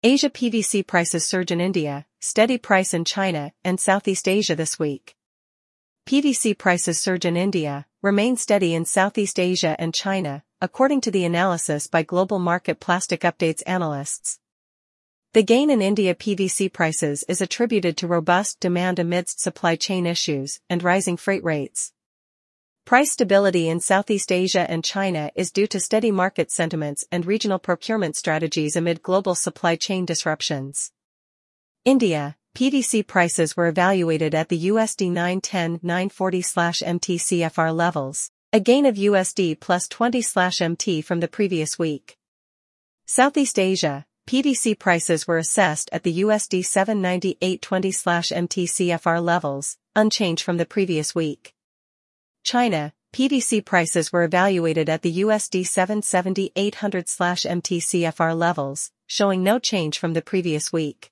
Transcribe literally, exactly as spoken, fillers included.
Asia P V C prices surge in India, steady price in China and Southeast Asia this week. P V C prices surge in India, remain steady in Southeast Asia and China, according to the analysis by Global Market Plastic Updates analysts. The gain in India P V C prices is attributed to robust demand amidst supply chain issues and rising freight rates. Price stability in Southeast Asia and China is due to steady market sentiments and regional procurement strategies amid global supply chain disruptions. India, P V C prices were evaluated at the U S D nine ten to nine forty M T C F R levels, a gain of U S D plus twenty M T from the previous week. Southeast Asia, P V C prices were assessed at the U S D seven ninety-eight twenty M T C F R levels, unchanged from the previous week. China, P V C prices were evaluated at the U S D seven seventy-eight hundred M T C F R levels, showing no change from the previous week.